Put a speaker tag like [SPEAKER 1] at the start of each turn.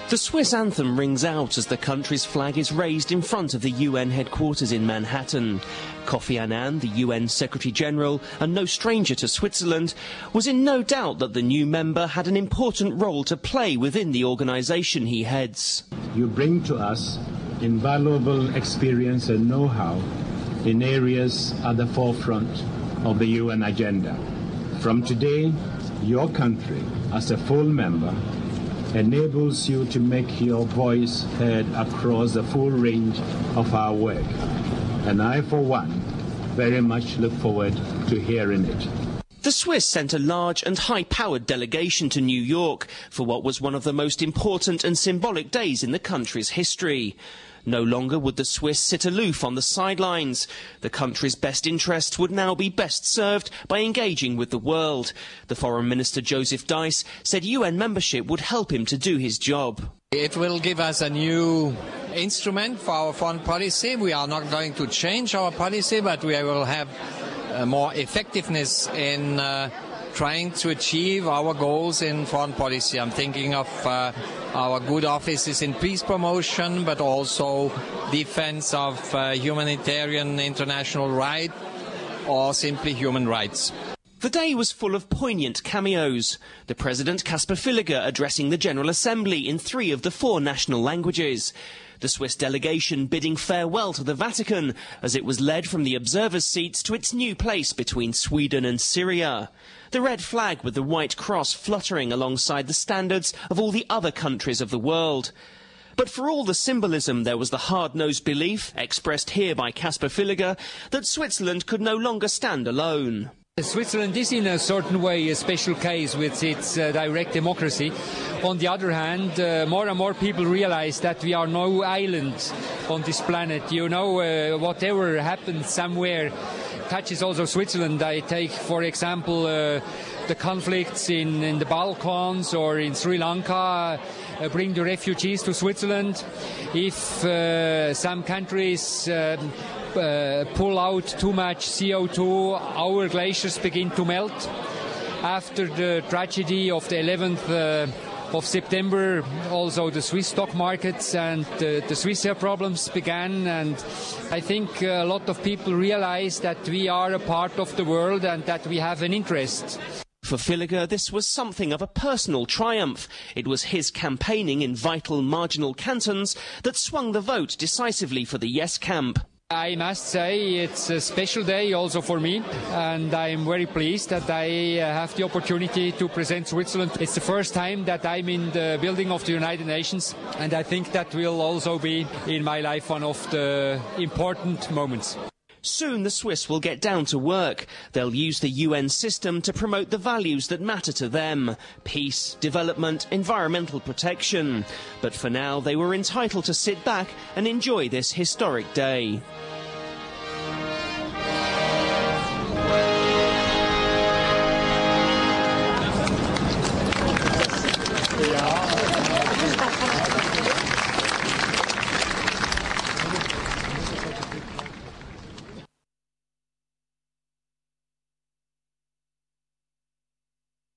[SPEAKER 1] The Swiss anthem rings out as the country's flag is raised in front of the UN headquarters in Manhattan. Kofi Annan, the UN Secretary-General, and no stranger to Switzerland, was in no doubt that the new member had an important role to play within the organisation he heads.
[SPEAKER 2] You bring to us invaluable experience and know-how in areas at the forefront of the UN agenda. From today, your country, as a full member, enables you to make your voice heard across the full range of our work. And I, for one, very much look forward to hearing it.
[SPEAKER 1] The Swiss sent a large and high-powered delegation to New York for what was one of the most important and symbolic days in the country's history. No longer would the Swiss sit aloof on the sidelines. The country's best interests would now be best served by engaging with the world. The Foreign Minister Joseph Deiss said UN membership would help him to do his job.
[SPEAKER 3] It will give us a new instrument for our foreign policy. We are not going to change our policy, but we will have more effectiveness in trying to achieve our goals in foreign policy. I'm thinking of our good offices in peace promotion, but also defense of humanitarian international right or simply human rights.
[SPEAKER 1] The day was full of poignant cameos. The President, Caspar Villiger, addressing the General Assembly in 3 of the 4 national languages. The Swiss delegation bidding farewell to the Vatican as it was led from the observers' seats to its new place between Sweden and Syria. The red flag with the white cross fluttering alongside the standards of all the other countries of the world. But for all the symbolism, there was the hard-nosed belief, expressed here by Caspar Villiger, that Switzerland could no longer stand alone.
[SPEAKER 4] Switzerland is in a certain way a special case with its direct democracy. On the other hand, more and more people realize that we are no island on this planet. You know, whatever happens somewhere touches also Switzerland. I take, for example, the conflicts in the Balkans or in Sri Lanka bring the refugees to Switzerland. If some countries pull out too much CO2, our glaciers begin to melt. After the tragedy of the 11th of September, also the Swiss stock markets and the Swissair problems began, and I think a lot of people realize that we are a part of the world and that we have an interest.
[SPEAKER 1] For Villiger, this was something of a personal triumph. It was his campaigning in vital marginal cantons that swung the vote decisively for the yes camp.
[SPEAKER 4] I must say it's a special day also for me, and I'm very pleased that I have the opportunity to present Switzerland. It's the first time that I'm in the building of the United Nations, and I think that will also be in my life one of the important moments.
[SPEAKER 1] Soon the Swiss will get down to work. They'll use the UN system to promote the values that matter to them: peace, development, environmental protection. But for now, they were entitled to sit back and enjoy this historic day.